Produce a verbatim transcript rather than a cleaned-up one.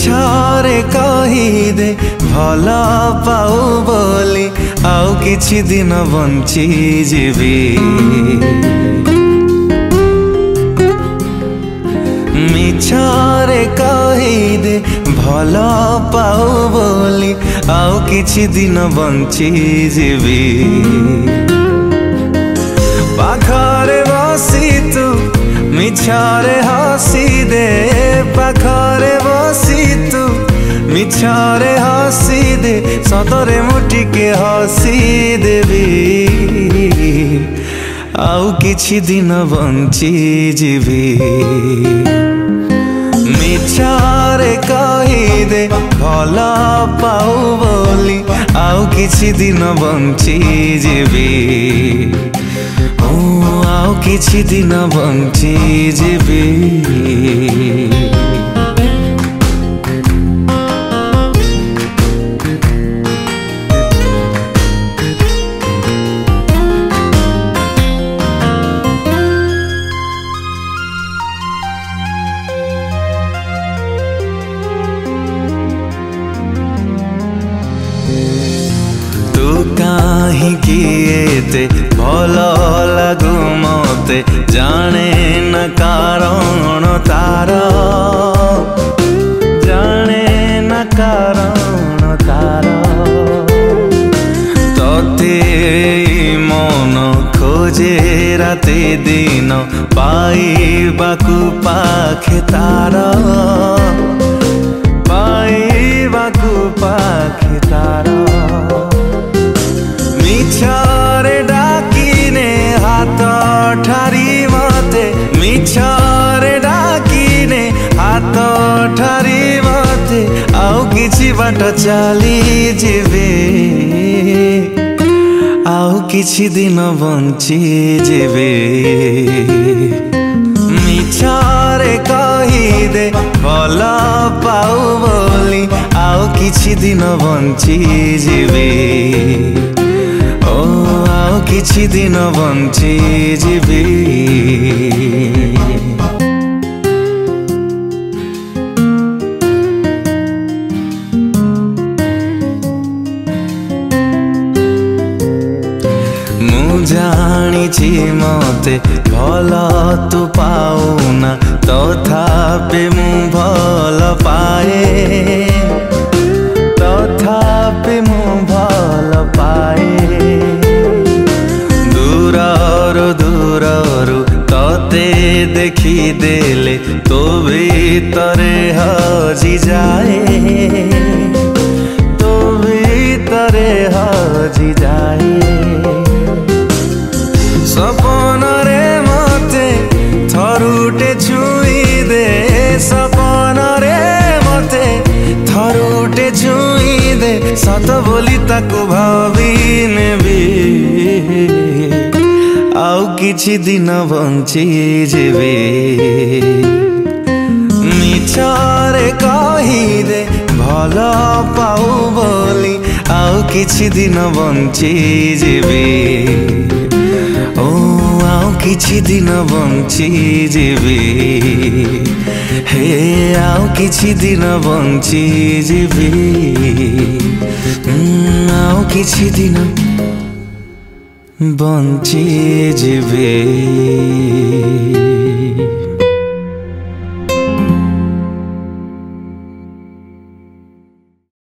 मिछरे कहीदे भल पाऊ बोली आउ किछि दिन बंची जीवी मिछरे कहीदे भल पाऊ बोली आउ किछि दिन बंची जीवी पाखरे बसी तू मिछरे हसी दे पाखरे बसी तू मिछरे हसी दे सतरे मुटिके हसी देवी आउ किछि दिन बंची जीवी मिछरे कहीदे भल पाऊ बोली आउ किछि दिन बंची जीवी आउ किछि दिन बंची जीवी काहींकि एते भल लागू मते जाने न कारण तार जाने न कारण तार तते मन खोजे राति दिन पाइबाकू पाखे तार पाइबाकू पाखे तार मिछरे डाकिने हाथ ठारी मते मिछरे डाकिने हाथ ठारी मते आउ किछि बाट चली जीवे आउ किछि दिन बंची जीवे मिछरे कहीदे भल पाऊ बोली आउ किछि दिन बंची जीवे आउ किछि दिन बंची जीवी मु जानिछि मते भल तू पाउना तथापि मु भल पाए तथापि मु भल पाए दूररु दूररु तते देखी देले तो भीतरे हजी जाए तो भीतरे हजी जाए सपन रे मते थरुटे छुई दे सपन रे मते थरुटे छुई दे सत बोली ताकू भावी नेबी आउ किछि दिन बंची जीवी मिछरे कहीदे भल पाऊ बोली आउ किछि दिन बंची जीवी ओ आउ किछि दिन बंची जीवी हे आउ किछि दिन बंची जीवी आउ किछि दिन बंची जीवी।